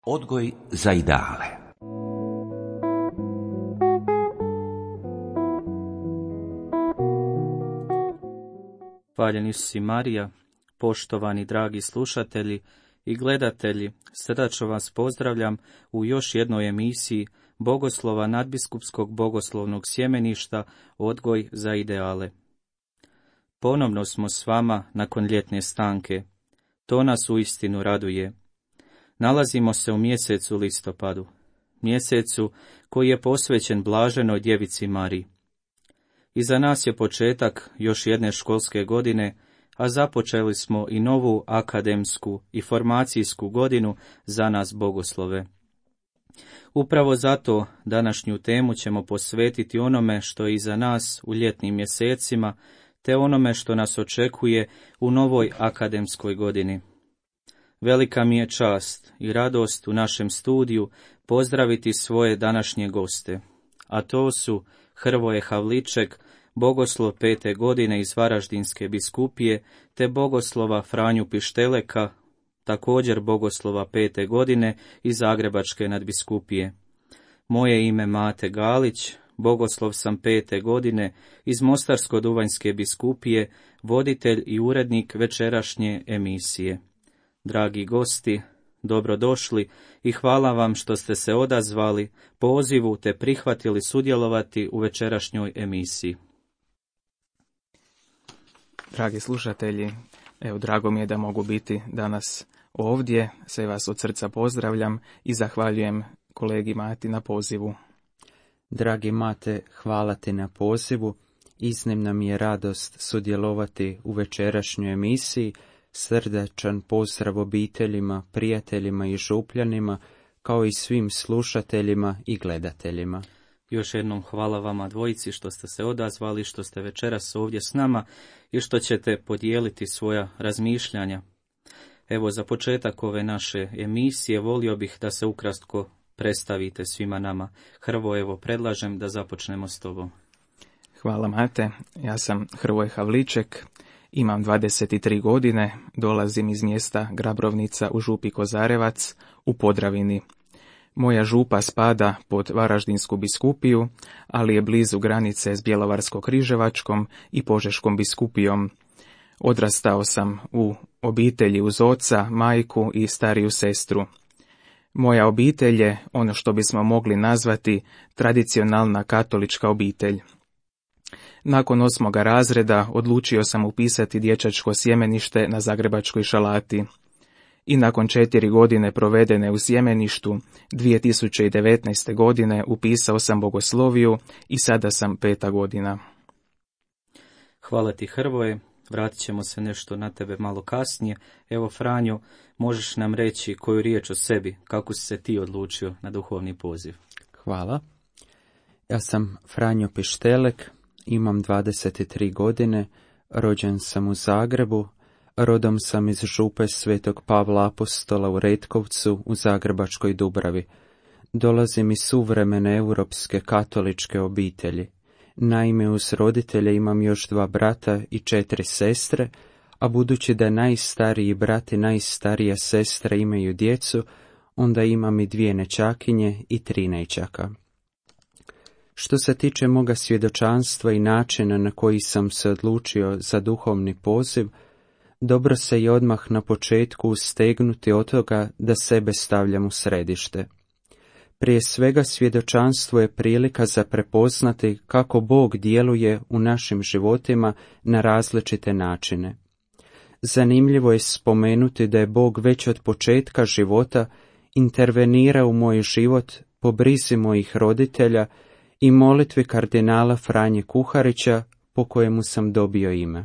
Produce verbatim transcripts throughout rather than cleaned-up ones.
Odgoj za ideale. Hvaljen Isus i Marija, poštovani dragi slušatelji i gledatelji, srdačno vas pozdravljam u još jednoj emisiji Bogoslova nadbiskupskog bogoslovnog sjemeništa Odgoj za ideale. Ponovno smo s vama nakon ljetne stanke. To nas uistinu raduje. Nalazimo se u mjesecu listopadu, mjesecu koji je posvećen blaženoj djevici Mariji. Iza nas je početak još jedne školske godine, a započeli smo i novu akademsku i formacijsku godinu za nas bogoslove. Upravo zato današnju temu ćemo posvetiti onome što je iza nas u ljetnim mjesecima, te onome što nas očekuje u novoj akademskoj godini. Velika mi je čast i radost u našem studiju pozdraviti svoje današnje goste, a to su Hrvoje Havliček, bogoslov pete godine iz Varaždinske biskupije, te bogoslova Franju Pišteleka, također bogoslova pete godine iz Zagrebačke nadbiskupije. Moje ime Mate Galić, bogoslov sam pete godine iz Mostarsko-duvanjske biskupije, voditelj i urednik večerašnje emisije. Dragi gosti, dobrodošli i hvala vam što ste se odazvali pozivu te prihvatili sudjelovati u večerašnjoj emisiji. Dragi slušatelji, evo drago mi je da mogu biti danas ovdje, sve vas od srca pozdravljam i zahvaljujem kolegi Mati na pozivu. Dragi Mate, hvala ti na pozivu, iznimna mi je radost sudjelovati u večerašnjoj emisiji, srdačan pozdrav obiteljima, prijateljima i župljanima, kao i svim slušateljima i gledateljima. Još jednom hvala vama dvojici što ste se odazvali, što ste večeras ovdje s nama i što ćete podijeliti svoja razmišljanja. Evo, za početak ove naše emisije volio bih da se ukratko predstavite svima nama. Hrvo, evo, predlažem da započnemo s tobom. Hvala Mate, ja sam Hrvoje Havliček, imam dvadeset tri godine, dolazim iz mjesta Grabrovnica u župi Kozarevac u Podravini. Moja župa spada pod Varaždinsku biskupiju, ali je blizu granice s Bjelovarsko-križevačkom i Požeškom biskupijom. Odrastao sam u obitelji uz oca, majku i stariju sestru. Moja obitelj je ono što bismo mogli nazvati tradicionalna katolička obitelj. Nakon osmoga razreda odlučio sam upisati dječačko sjemenište na Zagrebačkoj Šalati. I nakon četiri godine provedene u sjemeništu, dvije tisuće devetnaeste. godine upisao sam bogosloviju i sada sam peta godina. Hvala ti Hrvoje, vratit ćemo se nešto na tebe malo kasnije. Evo Franjo, možeš nam reći koju riječ o sebi, kako si se ti odlučio na duhovni poziv? Hvala. Ja sam Franjo Pištelek, imam dvadeset tri godine, rođen sam u Zagrebu, rodom sam iz župe Svetog Pavla Apostola u Retkovcu u Zagrebačkoj Dubravi. Dolazim iz suvremene europske katoličke obitelji. Naime, uz roditelje imam još dva brata i četiri sestre, a budući da najstariji brat i najstarija sestra imaju djecu, onda imam i dvije nećakinje i tri nećaka. Što se tiče moga svjedočanstva i načina na koji sam se odlučio za duhovni poziv, dobro se je odmah na početku ustegnuti od toga da sebe stavljam u središte. Prije svega svjedočanstvo je prilika za prepoznati kako Bog djeluje u našim životima na različite načine. Zanimljivo je spomenuti da je Bog već od početka života intervenirao u moj život po brizi mojih roditelja i molitvi kardinala Franje Kuharića, po kojemu sam dobio ime.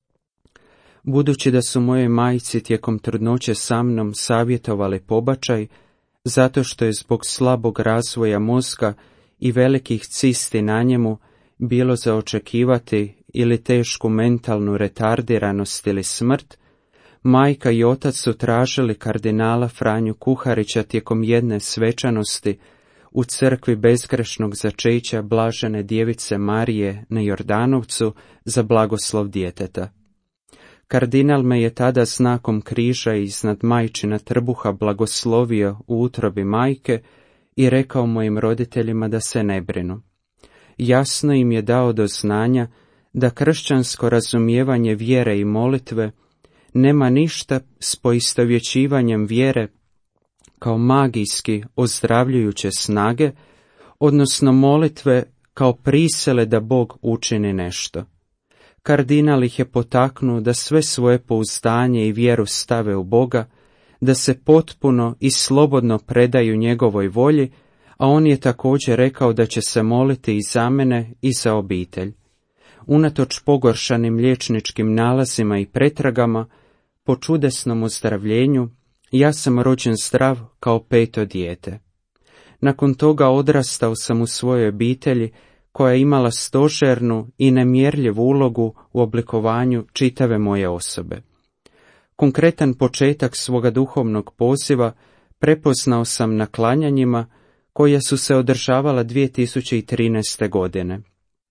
Budući da su moje majci tijekom trudnoće sa mnom savjetovali pobačaj, zato što je zbog slabog razvoja mozga i velikih cisti na njemu bilo za očekivati ili tešku mentalnu retardiranost ili smrt, majka i otac su tražili kardinala Franju Kuharića tijekom jedne svečanosti u crkvi bezgrešnog začeća blažene djevice Marije na Jordanovcu za blagoslov djeteta. Kardinal me je tada znakom križa iznad majčina trbuha blagoslovio u utrobi majke i rekao mojim roditeljima da se ne brinu. Jasno im je dao do znanja da kršćansko razumijevanje vjere i molitve nema ništa s poistovjećivanjem vjere kao magijski ozdravljujuće snage, odnosno molitve kao prisile da Bog učini nešto. Kardinal ih je potaknuo da sve svoje pouzdanje i vjeru stave u Boga, da se potpuno i slobodno predaju njegovoj volji, a on je također rekao da će se moliti i za mene i za obitelj. Unatoč pogoršanim liječničkim nalazima i pretragama, po čudesnom ozdravljenju, ja sam rođen zdrav kao peto dijete. Nakon toga odrastao sam u svojoj obitelji koja je imala stožernu i nemjerljivu ulogu u oblikovanju čitave moje osobe. Konkretan početak svoga duhovnog poziva prepoznao sam na klanjanjima koja su se održavala dvije tisuće trinaeste. godine.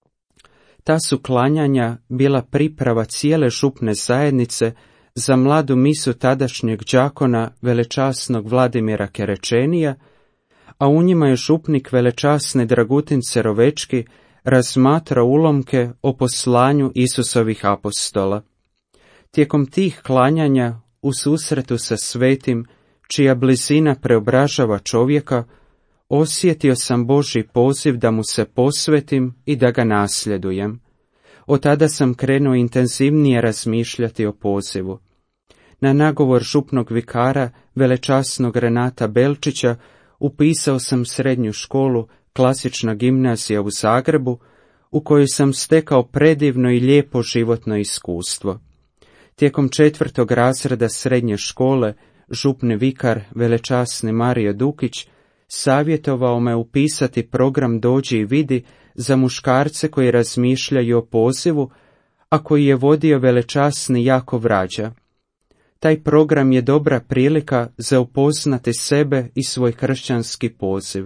Ta su klanjanja bila priprava cijele župne zajednice za mladu misu tadašnjeg đakona velečasnog Vladimira Kerečenija, a u njima je župnik velečasni Dragutin Cerovečki razmatrao ulomke o poslanju Isusovih apostola. Tijekom tih klanjanja, u susretu sa svetim, čija blizina preobražava čovjeka, osjetio sam Božji poziv da mu se posvetim i da ga nasljedujem. Od tada sam krenuo intenzivnije razmišljati o pozivu. Na nagovor župnog vikara, velečasnog Renata Belčića, upisao sam srednju školu, klasična gimnazija u Zagrebu, u kojoj sam stekao predivno i lijepo životno iskustvo. Tijekom četvrtog razreda srednje škole, župni vikar, velečasni Mario Dukić, savjetovao me upisati program Dođi i vidi za muškarce koji razmišljaju o pozivu, a koji je vodio velečasni Jakov Rađa. Taj program je dobra prilika za upoznati sebe i svoj kršćanski poziv.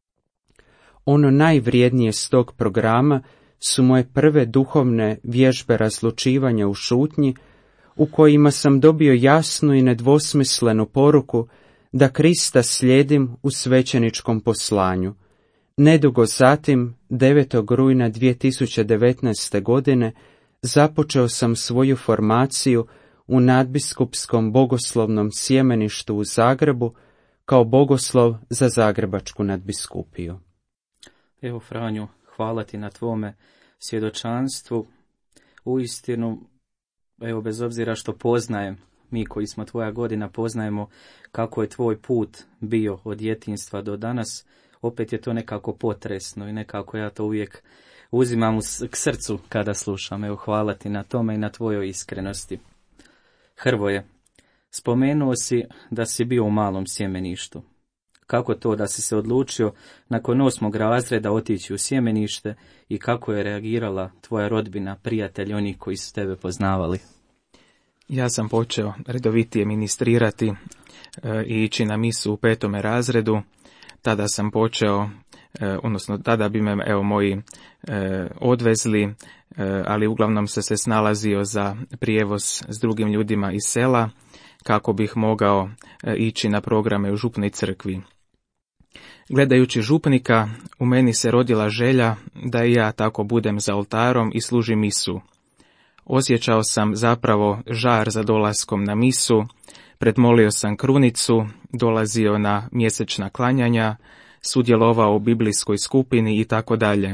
Ono najvrijednije s tog programa su moje prve duhovne vježbe razlučivanja u šutnji, u kojima sam dobio jasnu i nedvosmislenu poruku da Krista slijedim u svećeničkom poslanju. Nedugo zatim, devetog rujna dvije tisuće devetnaeste. godine, započeo sam svoju formaciju u nadbiskupskom bogoslovnom sjemeništu u Zagrebu kao bogoslov za Zagrebačku nadbiskupiju. Evo, Franjo, hvala ti na tvome svjedočanstvu. Uistinu, evo, bez obzira što poznajem, mi koji smo tvoja godina poznajemo kako je tvoj put bio od djetinjstva do danas, opet je to nekako potresno i nekako ja to uvijek uzimam k srcu kada slušam. Evo, hvala ti na tome i na tvojoj iskrenosti. Hrvoje, spomenuo si da si bio u malom sjemeništu. Kako to da si se odlučio nakon osmog razreda otići u sjemenište i kako je reagirala tvoja rodbina, prijatelji, oni koji su tebe poznavali? Ja sam počeo redovitije ministrirati e, i ići na misu u petome razredu. Tada sam počeo, e, odnosno tada bi me evo moji e, odvezli, e, ali uglavnom se se snalazio za prijevoz s drugim ljudima iz sela kako bih mogao e, ići na programe u župnoj crkvi. Gledajući župnika, u meni se rodila želja da i ja tako budem za oltarom i služim misu. Osjećao sam zapravo žar za dolaskom na misu, predmolio sam krunicu, dolazio na mjesečna klanjanja, sudjelovao u biblijskoj skupini i tako dalje.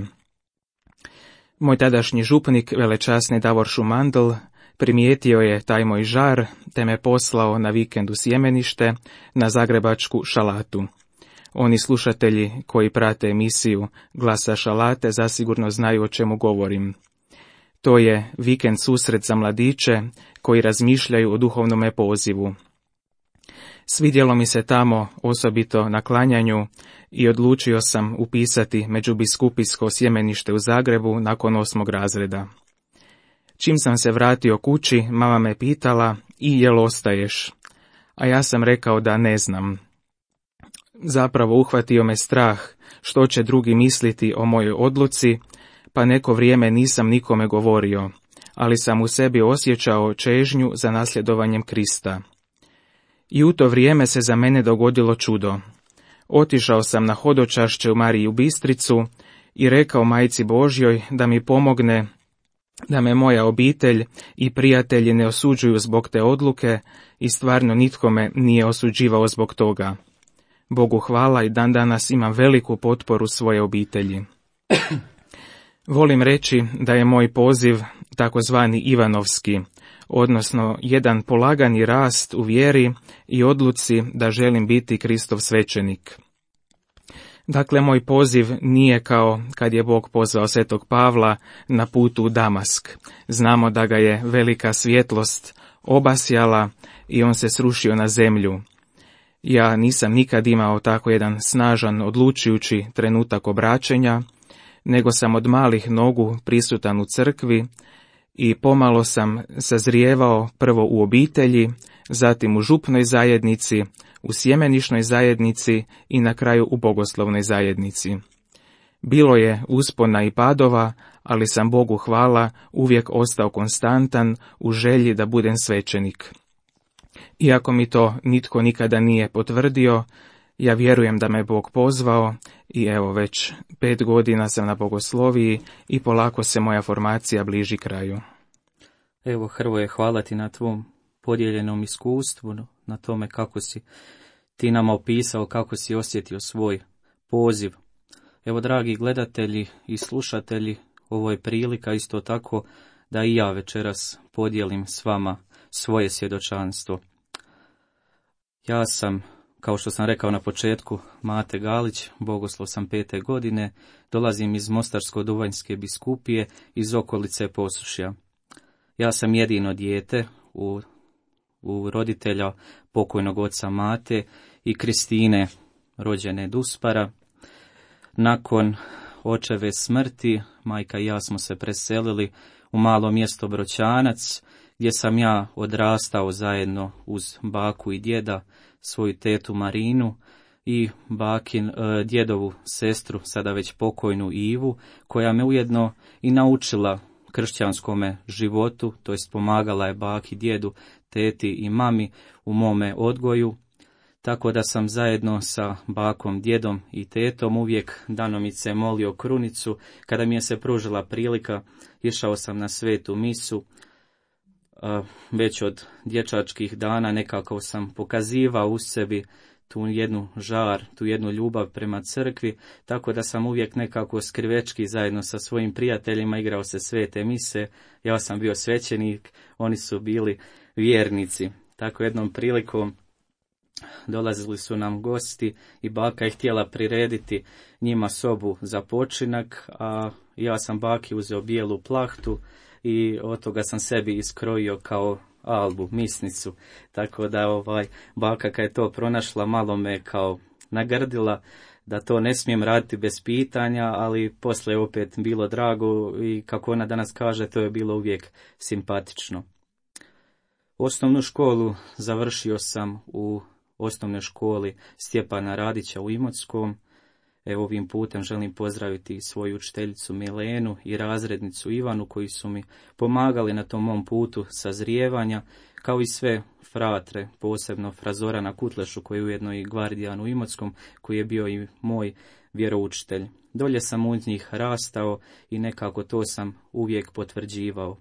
Moj tadašnji župnik, velečasni Davor Šumandl, primijetio je taj moj žar, te me poslao na vikend u sjemenište na zagrebačku Šalatu. Oni slušatelji koji prate emisiju Glasa Šalate zasigurno znaju o čemu govorim. To je vikend susret za mladiće koji razmišljaju o duhovnome pozivu. Svidjelo mi se tamo, osobito na klanjanju, i odlučio sam upisati međubiskupijsko sjemenište u Zagrebu nakon osmog razreda. Čim sam se vratio kući, mama me pitala: i jel ostaješ? A ja sam rekao da ne znam. Zapravo uhvatio me strah što će drugi misliti o mojoj odluci, pa neko vrijeme nisam nikome govorio, ali sam u sebi osjećao čežnju za nasljedovanjem Krista. I u to vrijeme se za mene dogodilo čudo. Otišao sam na hodočašće u Mariju Bistricu i rekao Majci Božjoj da mi pomogne, da me moja obitelj i prijatelji ne osuđuju zbog te odluke i stvarno nitko me nije osuđivao zbog toga. Bogu hvala i dan danas imam veliku potporu svoje obitelji. Volim reći da je moj poziv takozvani Ivanovski, odnosno jedan polagani rast u vjeri i odluci da želim biti Kristov svećenik. Dakle, moj poziv nije kao kad je Bog pozvao svetog Pavla na putu u Damask. Znamo da ga je velika svjetlost obasjala i on se srušio na zemlju. Ja nisam nikad imao tako jedan snažan, odlučujući trenutak obraćenja, nego sam od malih nogu prisutan u crkvi i pomalo sam sazrijevao prvo u obitelji, zatim u župnoj zajednici, u sjemenišnoj zajednici i na kraju u bogoslovnoj zajednici. Bilo je uspona i padova, ali sam Bogu hvala uvijek ostao konstantan u želji da budem svećenik. Iako mi to nitko nikada nije potvrdio, ja vjerujem da me Bog pozvao i evo već pet godina sam na bogosloviji i polako se moja formacija bliži kraju. Evo, Hrvoje, hvala ti na tvom podijeljenom iskustvu, na tome kako si ti nama opisao, kako si osjetio svoj poziv. Evo, dragi gledatelji i slušatelji, ovo je prilika isto tako da i ja večeras podijelim s vama svoje svjedočanstvo. Ja sam, kao što sam rekao na početku, Mate Galić, bogoslov sam pete godine, dolazim iz Mostarsko-Duvanjske biskupije, iz okolice Posušja. Ja sam jedino dijete u, u roditelja pokojnog oca Mate i Kristine, rođene Duspara. Nakon očeve smrti, majka i ja smo se preselili u malo mjesto Broćanac, gdje sam ja odrastao zajedno uz baku i djeda, svoju tetu Marinu i bakin, e, djedovu sestru, sada već pokojnu Ivu, koja me ujedno i naučila kršćanskome životu, to jest pomagala je baki, djedu, teti i mami u mome odgoju, tako da sam zajedno sa bakom, djedom i tetom uvijek danomice molio krunicu. Kada mi je se pružila prilika, išao sam na svetu misu. Već od dječačkih dana nekako sam pokazivao u sebi tu jednu žar, tu jednu ljubav prema crkvi, tako da sam uvijek nekako skrivečki zajedno sa svojim prijateljima igrao se svete mise. Ja sam bio svećenik, oni su bili vjernici. Tako jednom prilikom dolazili su nam gosti i baka je htjela prirediti njima sobu za počinak, a ja sam baki uzeo bijelu plahtu i od toga sam sebi iskrojio kao albu, misnicu. Tako da ovaj baka kad je to pronašla, malo me kao nagrdila da to ne smijem raditi bez pitanja, ali poslije opet bilo drago i kako ona danas kaže, to je bilo uvijek simpatično. Osnovnu školu završio sam u osnovnoj školi Stjepana Radića u Imotskom. Evo, ovim putem želim pozdraviti svoju učiteljicu Milenu i razrednicu Ivanu, koji su mi pomagali na tom mom putu sazrijevanja, kao i sve fratre, posebno Frazorana Kutlešu, koji je ujedno i gvardijan u Imotskom, koji je bio i moj vjeroučitelj. Dolje sam uz njih rastao i nekako to sam uvijek potvrđivao.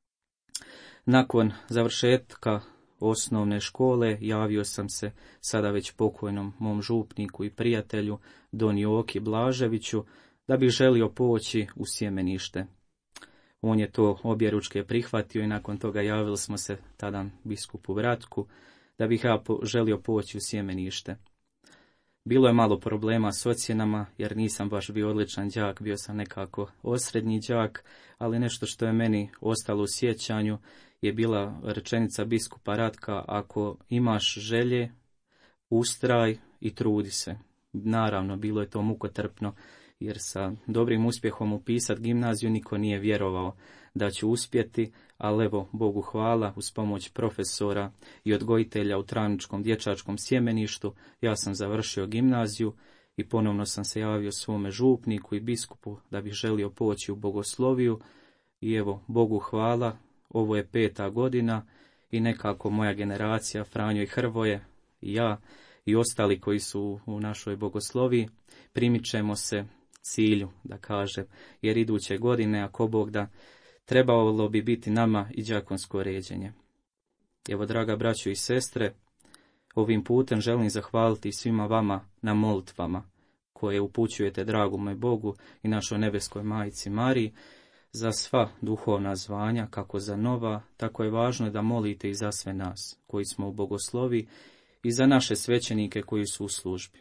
Nakon završetka osnovne škole javio sam se sada već pokojnom mom župniku i prijatelju Don Joki Blaževiću da bih želio poći u sjemenište. On je to objeručke prihvatio i nakon toga javili smo se tadan biskupu Vratku da bih ja po, želio poći u sjemenište. Bilo je malo problema s ocjenama jer nisam baš bio odličan đak, bio sam nekako osrednji đak, ali nešto što je meni ostalo u sjećanju je bila rečenica biskupa Ratka: ako imaš želje, ustraj i trudi se. Naravno, bilo je to mukotrpno, jer sa dobrim uspjehom upisati gimnaziju niko nije vjerovao da ću uspjeti, ali evo, Bogu hvala, uz pomoć profesora i odgojitelja u Travničkom dječačkom sjemeništu, ja sam završio gimnaziju i ponovno sam se javio svome župniku i biskupu da bih želio poći u bogosloviju. I evo, Bogu hvala, ovo je peta godina i nekako moja generacija, Franjo i Hrvoje, i ja i ostali koji su u našoj bogosloviji, primičemo se cilju, da kažem, jer iduće godine, ako Bog da, trebalo bi biti nama i đakonsko ređenje. Evo, draga braćo i sestre, ovim putem želim zahvaliti svima vama na molitvama koje upućujete dragome Bogu i našoj nebeskoj Majici Mariji za sva duhovna zvanja, kako za nova, tako je važno da molite i za sve nas koji smo u bogoslovi i za naše svećenike koji su u službi.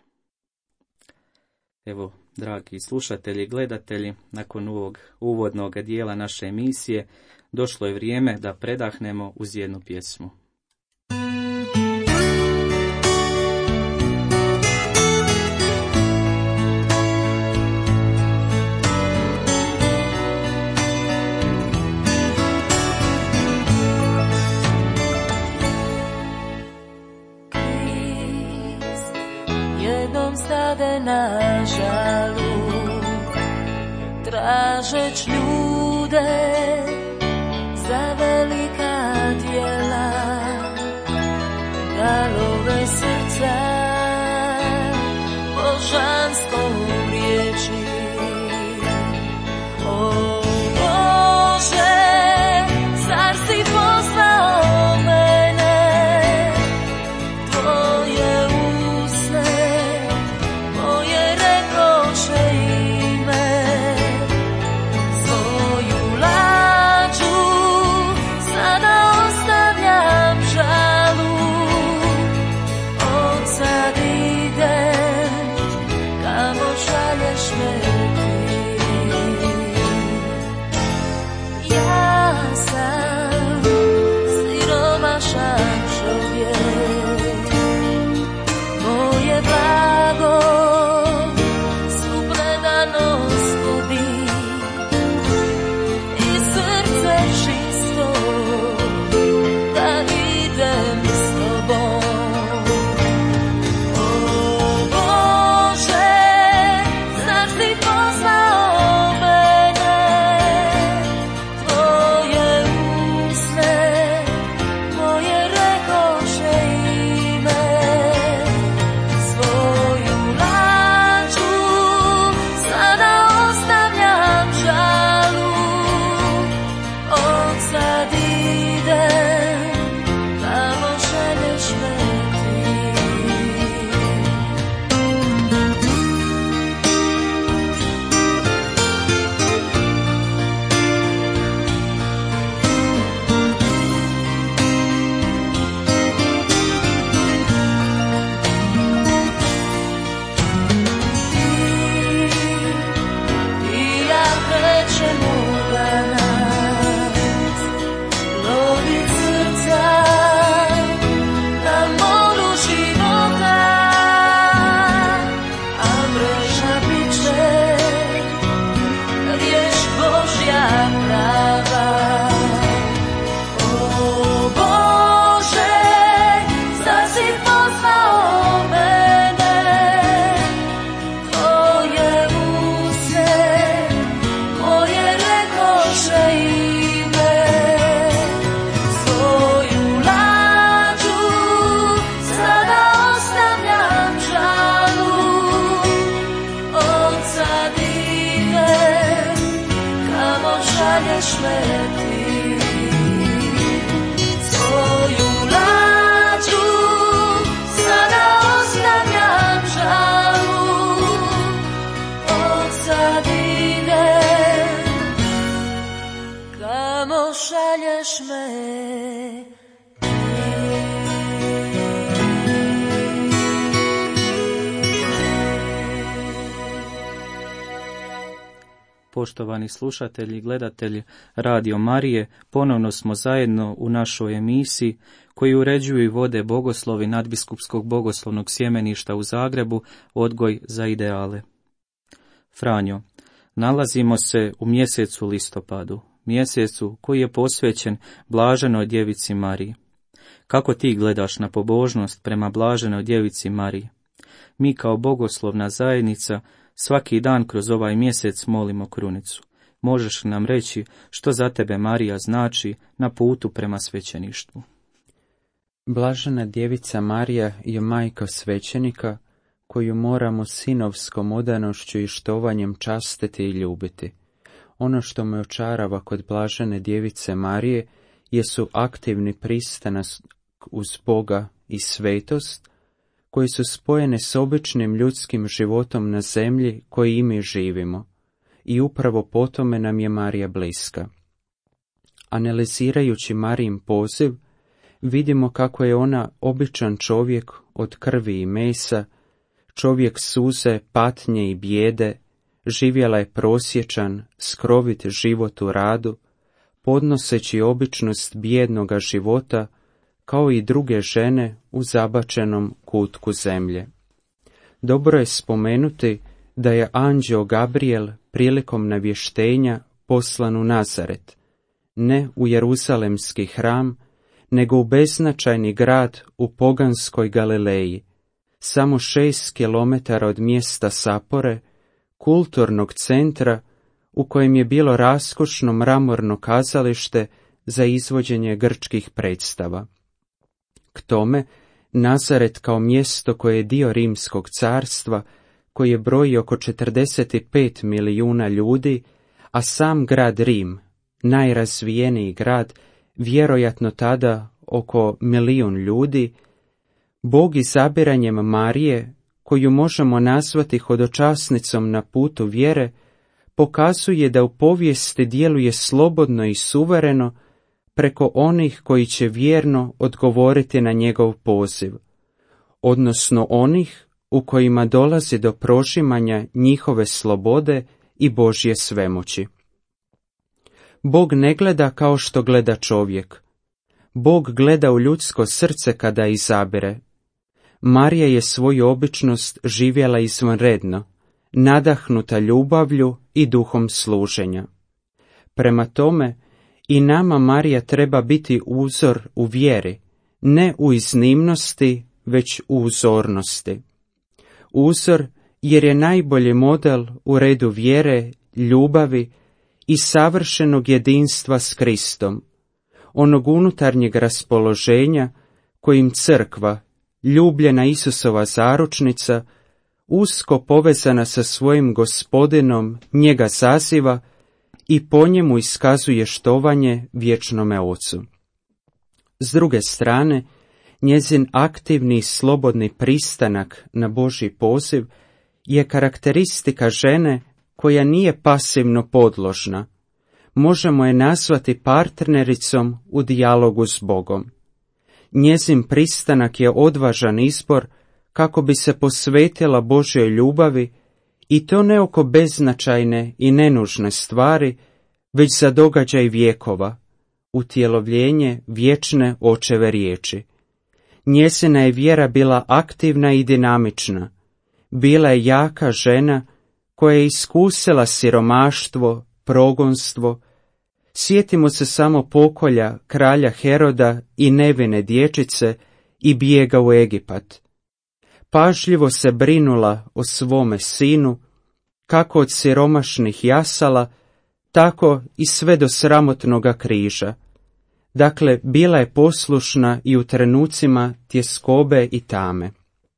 Evo, dragi slušatelji i gledatelji, nakon ovog uvodnog dijela naše emisije, došlo je vrijeme da predahnemo uz jednu pjesmu. Stade na žalu, tražeć ljude za velika djela, galove srca božanskom riječi. O Bože, zar si poslao mene, tvoje Poštovani slušatelji i gledatelji Radio Marije, ponovno smo zajedno u našoj emisiji koji uređuju i vode bogoslovi Nadbiskupskog bogoslovnog sjemeništa u Zagrebu, Odgoj za ideale. Franjo, nalazimo se u mjesecu listopadu, mjesecu koji je posvećen Blaženoj Djevici Mariji. Kako ti gledaš na pobožnost prema Blaženoj Djevici Mariji? Mi kao bogoslovna zajednica svaki dan kroz ovaj mjesec molimo krunicu. možeš li nam reći što za tebe Marija znači na putu prema svećeništvu? Blažena djevica Marija je majka svećenika, koju moramo sinovskom odanošću i štovanjem častiti i ljubiti. Ono što me očarava kod blažene djevice Marije jesu aktivni pristanak uz Boga i svetost, koji su spojene s običnim ljudskim životom na zemlji koji i mi živimo, i upravo po tome nam je Marija bliska. Analizirajući Marijin poziv, vidimo kako je ona običan čovjek od krvi i mesa, čovjek suze, patnje i bijede, živjela je prosječan, skrovit život u radu, podnoseći običnost bijednoga života, kao i druge žene u zabačenom kutku zemlje. Dobro je spomenuti da je anđeo Gabriel prilikom navještenja poslan u Nazaret, ne u Jeruzalemski hram, nego u beznačajni grad u poganskoj Galileji, samo šest kilometara od mjesta Sapore, kulturnog centra u kojem je bilo raskošno mramorno kazalište za izvođenje grčkih predstava. K tome, Nazaret kao mjesto koje je dio Rimskog carstva, koji je broji oko četrdeset pet milijuna ljudi, a sam grad Rim, najrazvijeniji grad, vjerojatno tada oko milijun ljudi, Bog izabiranjem Marije, koju možemo nazvati hodočasnicom na putu vjere, pokazuje da u povijesti djeluje slobodno i suvereno preko onih koji će vjerno odgovoriti na njegov poziv, odnosno onih u kojima dolazi do prožimanja njihove slobode i Božje svemoći. Bog ne gleda kao što gleda čovjek. Bog gleda u ljudsko srce kada izabire. Marija je svoju običnost živjela izvanredno, nadahnuta ljubavlju i duhom služenja. Prema tome, i nama Marija treba biti uzor u vjeri, ne u iznimnosti, već u uzornosti. Uzor jer je najbolji model u redu vjere, ljubavi i savršenog jedinstva s Kristom, onog unutarnjeg raspoloženja kojim crkva, ljubljena Isusova zaručnica, usko povezana sa svojim Gospodinom, njega zaziva i po njemu iskazuje štovanje vječnome Ocu. S druge strane, njezin aktivni i slobodni pristanak na Božji poziv je karakteristika žene koja nije pasivno podložna. Možemo je nazvati partnericom u dijalogu s Bogom. Njezin pristanak je odvažan izbor kako bi se posvetila Božjoj ljubavi, i to ne oko beznačajne i nenužne stvari, već za događaj vjekova, utjelovljenje vječne Očeve riječi. Njezina je vjera bila aktivna i dinamična. Bila je jaka žena koja je iskusila siromaštvo, progonstvo. Sjetimo se samo pokolja kralja Heroda i nevine dječice i bijega u Egipat. Pažljivo se brinula o svome sinu, kako od siromašnih jasala, tako i sve do sramotnoga križa. Dakle, bila je poslušna i u trenucima tjeskobe i tame.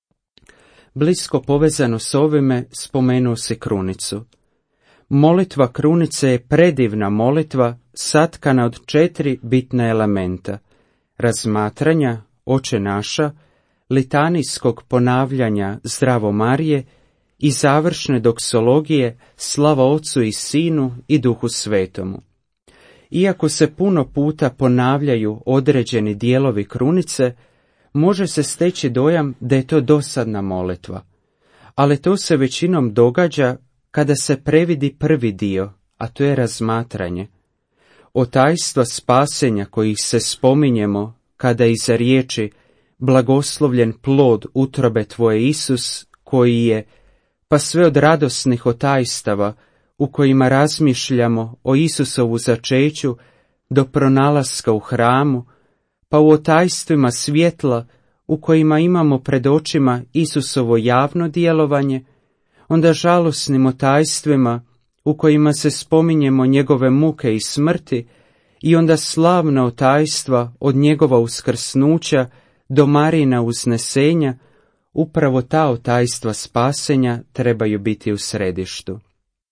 Blisko povezano s ovime spomenuo se krunicu. Molitva krunice je predivna molitva satkana od četiri bitna elementa: razmatranja Oče naša, litanijskog ponavljanja Zdravo Marije i završne doksologije Slava Ocu i Sinu i Duhu Svetomu. Iako se puno puta ponavljaju određeni dijelovi krunice, može se steći dojam da je to dosadna molitva, ali to se većinom događa kada se previdi prvi dio, a to je razmatranje. Od tajstva spasenja kojih se spominjemo kada iza riječi blagoslovljen plod utrobe tvoje Isus, koji je, pa sve od radosnih otajstava u kojima razmišljamo o Isusovu začeću do pronalaska u hramu, pa u otajstvima svjetla u kojima imamo pred očima Isusovo javno djelovanje, onda žalosnim otajstvima u kojima se spominjemo njegove muke i smrti i onda slavna tajstva od njegova uskrsnuća do Marijina uznesenja, upravo ta tajstva spasenja trebaju biti u središtu.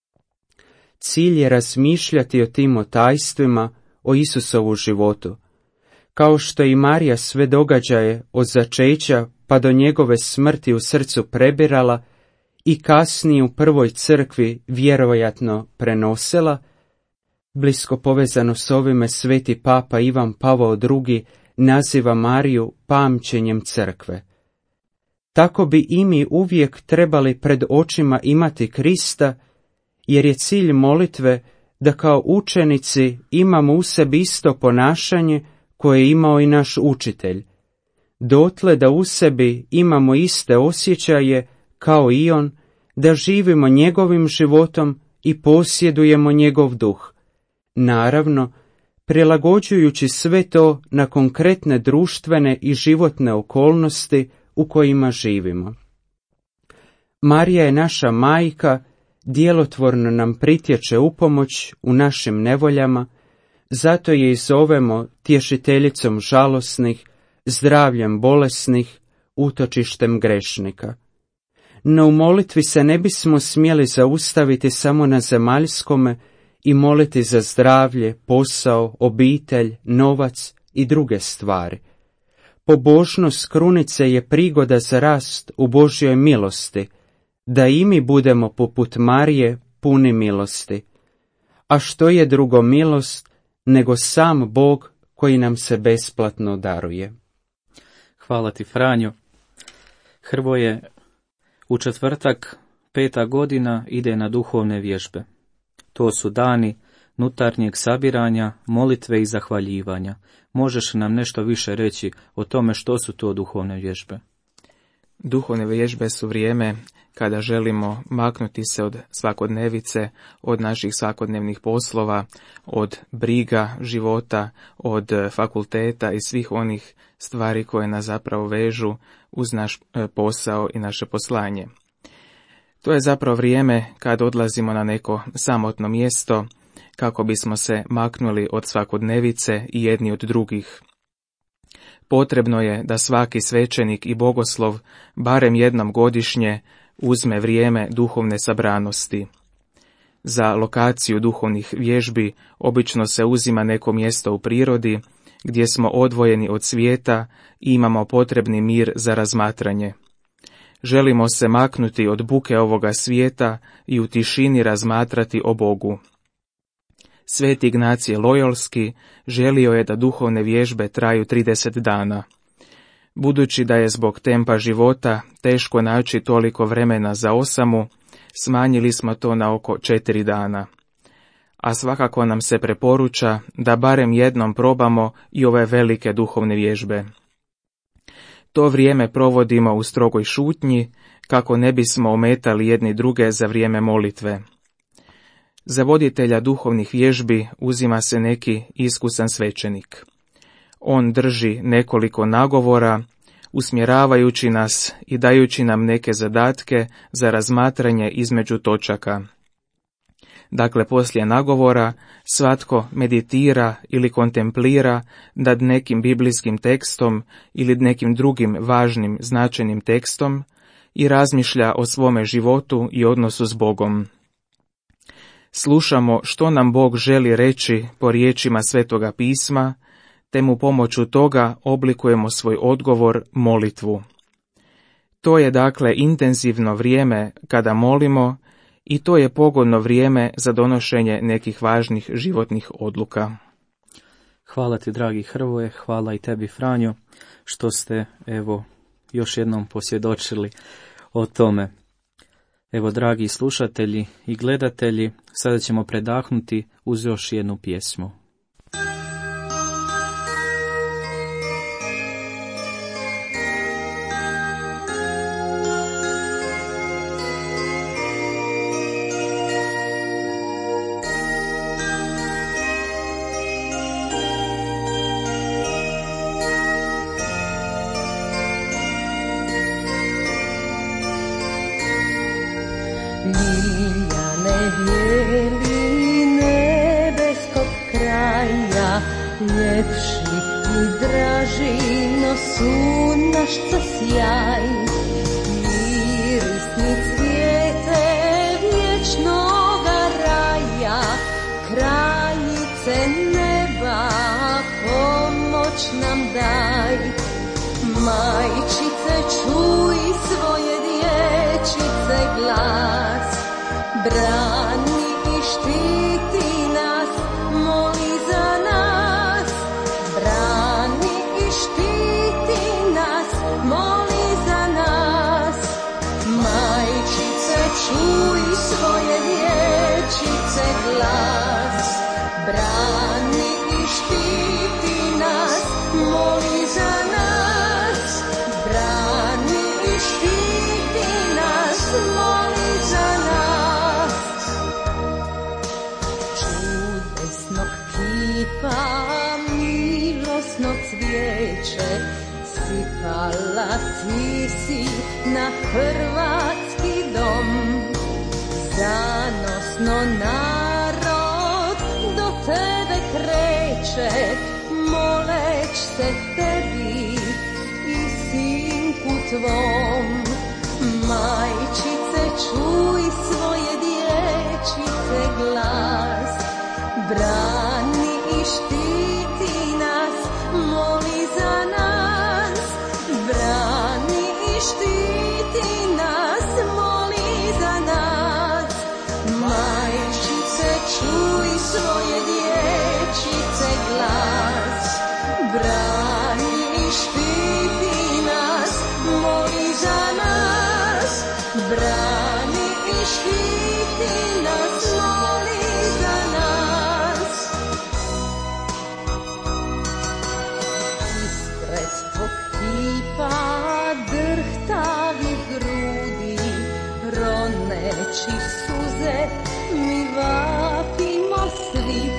Cilj je razmišljati o tim tajstvima, o Isusovu životu. Kao što i Marija sve događaje od začeća pa do njegove smrti u srcu prebirala i kasnije u prvoj crkvi vjerojatno prenosila, blisko povezano s ovime sveti papa Ivan Pavao drugi naziva Mariju pamćenjem crkve. Tako bi i mi uvijek trebali pred očima imati Krista, jer je cilj molitve da kao učenici imamo u sebi isto ponašanje koje je imao i naš učitelj, dotle da u sebi imamo iste osjećaje kao i on, da živimo njegovim životom i posjedujemo njegov duh. Naravno, prilagođujući sve to na konkretne društvene i životne okolnosti u kojima živimo. Marija je naša majka, djelotvorno nam pritječe u pomoć u našim nevoljama, zato je i zovemo tješiteljicom žalosnih, zdravljem bolesnih, utočištem grešnika. No u molitvi se ne bismo smjeli zaustaviti samo na zemaljskome i moliti za zdravlje, posao, obitelj, novac i druge stvari. Pobožnost krunice je prigoda za rast u Božjoj milosti, da i mi budemo poput Marije puni milosti. A što je drugo milost nego sam Bog koji nam se besplatno daruje? Hvala ti, Franjo. Hrvoje, u četvrtak, peta godina, ide na duhovne vježbe. To su dani nutarnjeg sabiranja, molitve i zahvaljivanja. Možeš nam nešto više reći o tome što su to duhovne vježbe? Duhovne vježbe su vrijeme kada želimo maknuti se od svakodnevice, od naših svakodnevnih poslova, od briga života, od fakulteta i svih onih stvari koje nas zapravo vežu uz naš posao i naše poslanje. To je zapravo vrijeme kad odlazimo na neko samotno mjesto kako bismo se maknuli od svakodnevice i jedni od drugih. Potrebno je da svaki svećenik i bogoslov barem jednom godišnje uzme vrijeme duhovne sabranosti. Za lokaciju duhovnih vježbi obično se uzima neko mjesto u prirodi gdje smo odvojeni od svijeta i imamo potrebni mir za razmatranje. Želimo se maknuti od buke ovoga svijeta i u tišini razmatrati o Bogu. Sveti Ignacije Lojolski želio je da duhovne vježbe traju trideset dana. Budući da je zbog tempa života teško naći toliko vremena za osamu, smanjili smo to na oko četiri dana. A svakako nam se preporuča da barem jednom probamo i ove velike duhovne vježbe. To vrijeme provodimo u strogoj šutnji, kako ne bismo ometali jedni druge za vrijeme molitve. Za voditelja duhovnih vježbi uzima se neki iskusan svećenik. On drži nekoliko nagovora, usmjeravajući nas i dajući nam neke zadatke za razmatranje između točaka. Dakle, poslije nagovora svatko meditira ili kontemplira nad nekim biblijskim tekstom ili nekim drugim važnim značajnim tekstom i razmišlja o svome životu i odnosu s Bogom. Slušamo što nam Bog želi reći po riječima Svetoga pisma, te mu pomoću toga oblikujemo svoj odgovor, molitvu. To je dakle intenzivno vrijeme kada molimo i to je pogodno vrijeme za donošenje nekih važnih životnih odluka. Hvala ti, dragi Hrvoje, hvala i tebi, Franjo, što ste, evo, još jednom posvjedočili o tome. Evo, dragi slušatelji i gledatelji, sada ćemo predahnuti uz još jednu pjesmu. bijeli nebeskog kraja, ljepši i draži, no sunnašca sjaj. Mirisni cvijete vječnoga raja, kraljice neba, pomoć nam daj. Majčice, čuj svoje dječice glas, brani i štiti nas, moli za nas. Brani i štiti nas, moli za nas. Majčice, čuj svoje dječice glas, brani i štiti nas, moli za nas. Brani i štiti nas, moli za nas. Čudesnog kipa, milosno cvijeće, sipala ti si na hrvatski dom. Zanosno narod do tebe kreće, moleć se tebi i sinku tvom. Majčice, čuj svoje dječice glas, brani i štiti nas, moli za nas. Brani i štiti nas, moli za nas. Majčice, čuj svoje dječice glas, brani i štiti nas, moli za nas. Brani i štiti nas, moli za nas. Ispred tvog kipa drhtavih grudi, roneći suze, mi vapimo svi.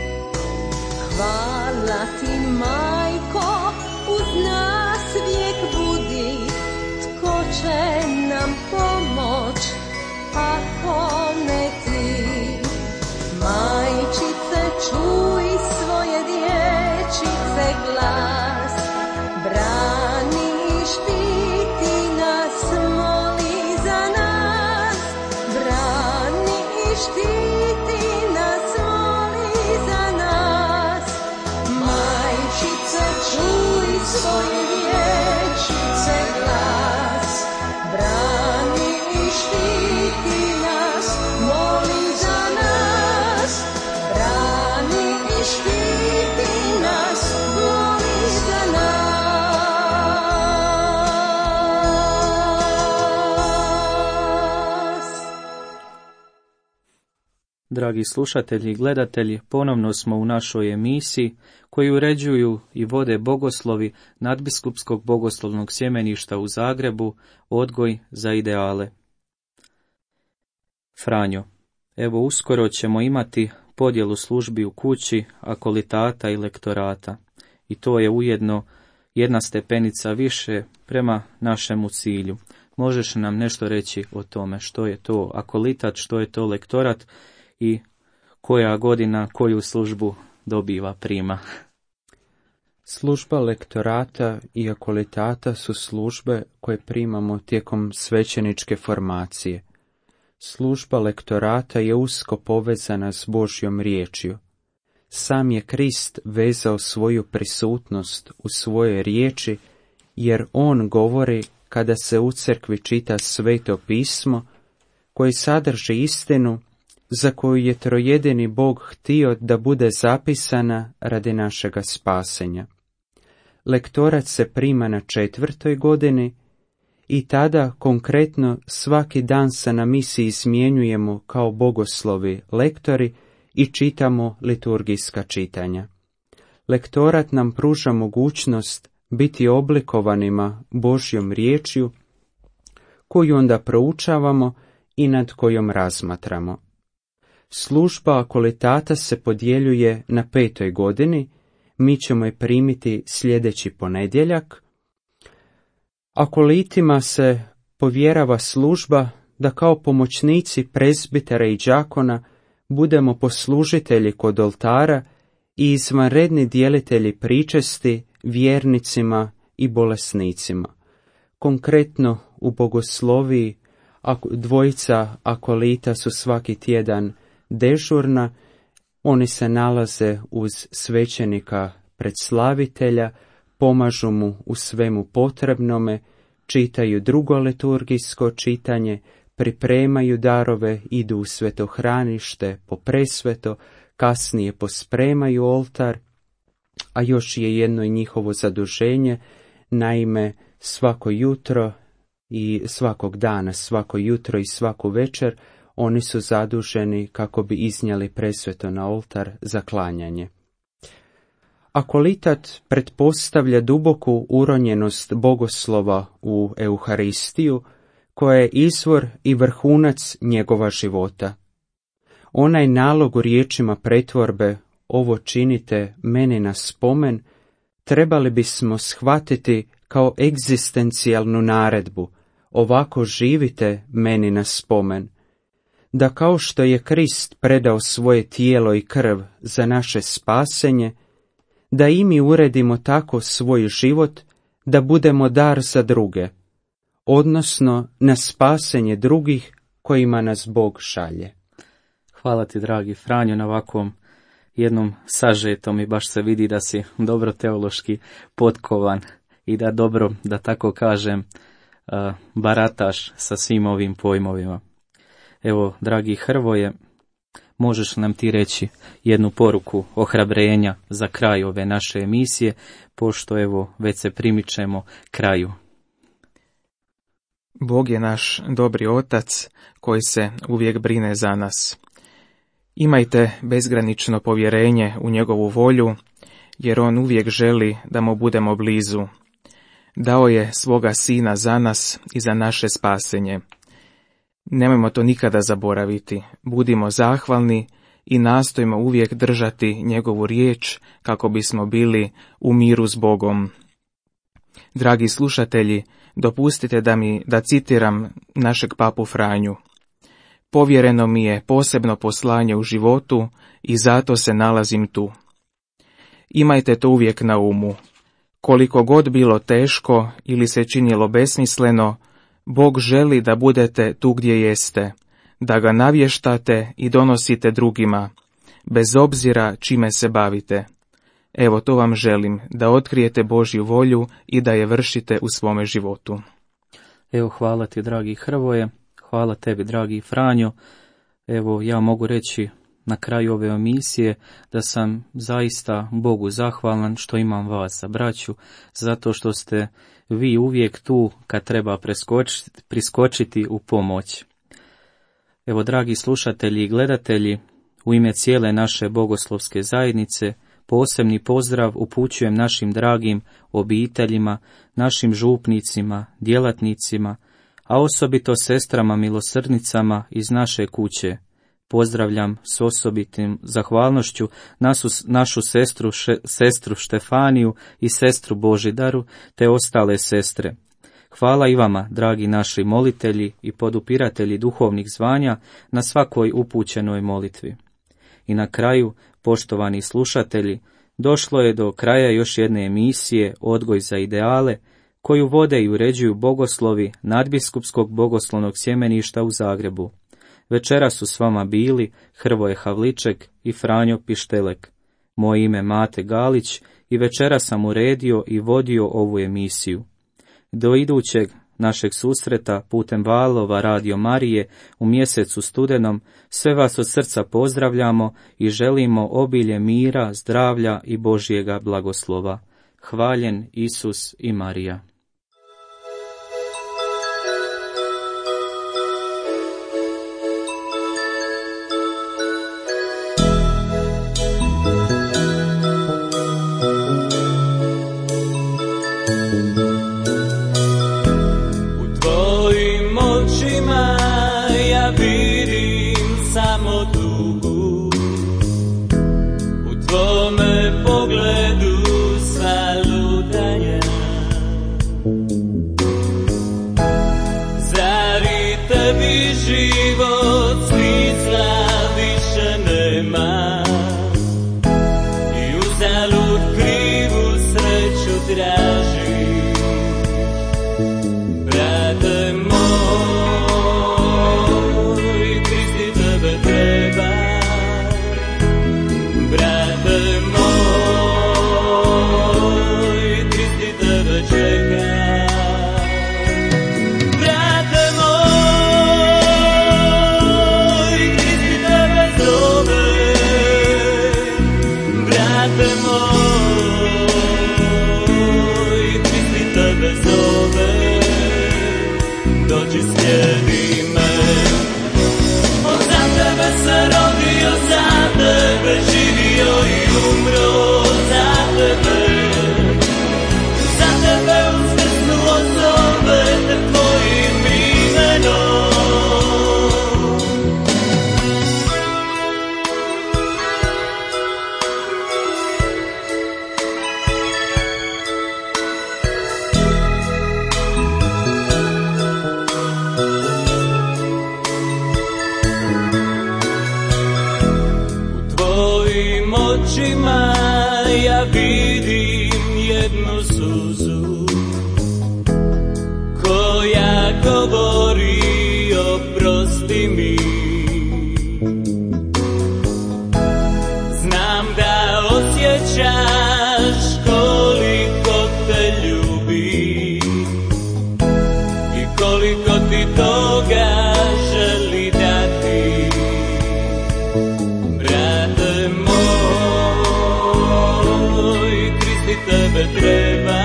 Hvala ti, majko, uz nas vijek budi. Tko će nam pomoć, ako ne ti? Majčice, čuj svoje dječice glas, brani i štiti nas, moli za nas. Brani i štiti nas, moli za nas. Majčice, čuj svoje dječice glas, brani i štiti nas, moli za nas. Brani i štiti nas, moli za nas. Dragi slušatelji i gledatelji, ponovno smo u našoj emisiji koju uređuju i vode bogoslovi Nadbiskupskog bogoslovnog sjemeništa u Zagrebu, Odgoj za ideale. Franjo, evo uskoro ćemo imati podjelu službi u kući, akolitata i lektorata. I to je ujedno jedna stepenica više prema našemu cilju. Možeš nam nešto reći o tome, što je to akolitat, što je to lektorat i koja godina koju službu dobiva, prima? Služba lektorata i akolitata su službe koje primamo tijekom svećeničke formacije. Služba lektorata je usko povezana s Božjom riječju. Sam je Krist vezao svoju prisutnost u svojoj riječi, jer on govori kada se u crkvi čita Sveto pismo, koje sadrži istinu za koju je trojedini Bog htio da bude zapisana radi našega spasenja. Lektorat se prima na četvrtoj godini i tada konkretno svaki dan se na misiji smjenjujemo kao bogoslovi lektori i čitamo liturgijska čitanja. Lektorat nam pruža mogućnost biti oblikovanima Božjom riječju, koju onda proučavamo i nad kojom razmatramo. Služba akolitata se podjeljuje na petoj godini, mi ćemo je primiti sljedeći ponedjeljak. Akolitima se povjerava služba da kao pomoćnici prezbitera i đakona budemo poslužitelji kod oltara i izvanredni dijelitelji pričesti vjernicima i bolesnicima. Konkretno u bogosloviji dvojica akolita su svaki tjedan dežurna, oni se nalaze uz svećenika predslavitelja, pomažu mu u svemu potrebnome, čitaju drugo liturgijsko čitanje, pripremaju darove, idu u svetohranište po presveto, kasnije pospremaju oltar, a još je jedno i njihovo zaduženje, naime svako jutro i svakog dana, svako jutro i svaku večer, oni su zaduženi kako bi iznijeli presveto na oltar za klanjanje. Akolitat pretpostavlja duboku uronjenost bogoslova u Euharistiju, koja je izvor i vrhunac njegova života. Onaj nalog u riječima pretvorbe, ovo činite meni na spomen, trebali bismo shvatiti kao egzistencijalnu naredbu, ovako živite meni na spomen, da kao što je Krist predao svoje tijelo i krv za naše spasenje, da i mi uredimo tako svoj život da budemo dar za druge, odnosno na spasenje drugih kojima nas Bog šalje. Hvala ti, dragi Franjo, na ovakvom jednom sažetom i baš se vidi da si dobro teološki potkovan i da dobro, da tako kažem, barataš sa svim ovim pojmovima. Evo, dragi Hrvoje, možeš nam ti reći jednu poruku ohrabrenja za kraj ove naše emisije, pošto evo već se primičemo kraju. Bog je naš dobri otac koji se uvijek brine za nas. Imajte bezgranično povjerenje u njegovu volju, jer on uvijek želi da mu budemo blizu. Dao je svoga sina za nas i za naše spasenje. Nemojmo to nikada zaboraviti, budimo zahvalni i nastojimo uvijek držati njegovu riječ kako bismo bili u miru s Bogom. Dragi slušatelji, dopustite da mi da citiram našeg papu Franju. Povjereno mi je posebno poslanje u životu i zato se nalazim tu. Imajte to uvijek na umu. Koliko god bilo teško ili se činilo besmisleno, Bog želi da budete tu gdje jeste, da ga navještate i donosite drugima, bez obzira čime se bavite. Evo, to vam želim, da otkrijete Božju volju i da je vršite u svome životu. Evo, hvala ti, dragi Hrvoje, hvala tebi, dragi Franjo. Evo, ja mogu reći na kraju ove emisije da sam zaista Bogu zahvalan što imam vas za braću, zato što ste vi uvijek tu kad treba preskočiti, priskočiti u pomoć. Evo, dragi slušatelji i gledatelji, u ime cijele naše bogoslovske zajednice, posebni pozdrav upućujem našim dragim obiteljima, našim župnicima, djelatnicima, a osobito sestrama milosrdnicama iz naše kuće. Pozdravljam s osobitim zahvalnošću našu, našu sestru, še, sestru Štefaniju i sestru Božidaru, te ostale sestre. Hvala i vama, dragi naši molitelji i podupiratelji duhovnih zvanja, na svakoj upućenoj molitvi. I na kraju, poštovani slušatelji, došlo je do kraja još jedne emisije Odgoj za ideale, koju vode i uređuju bogoslovi Nadbiskupskog bogoslovnog sjemeništa u Zagrebu. Večera su s vama bili Hrvoje Havliček i Franjo Pištelek. Moje ime Mate Galić i večera sam uredio i vodio ovu emisiju. Do idućeg našeg susreta putem valova Radio Marije u mjesecu studenom sve vas od srca pozdravljamo i želimo obilje mira, zdravlja i Božjega blagoslova. Hvaljen Isus i Marija. Tebi očima ja vidim jednu suzu koja govori oprosti mi. Znam da osjećaš koliko te ljubi i koliko ti toga želi dati. Brate moj, Kristi tebe treba.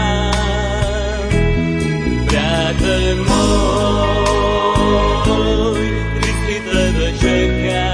Brate moj, Kristi tebe čeka.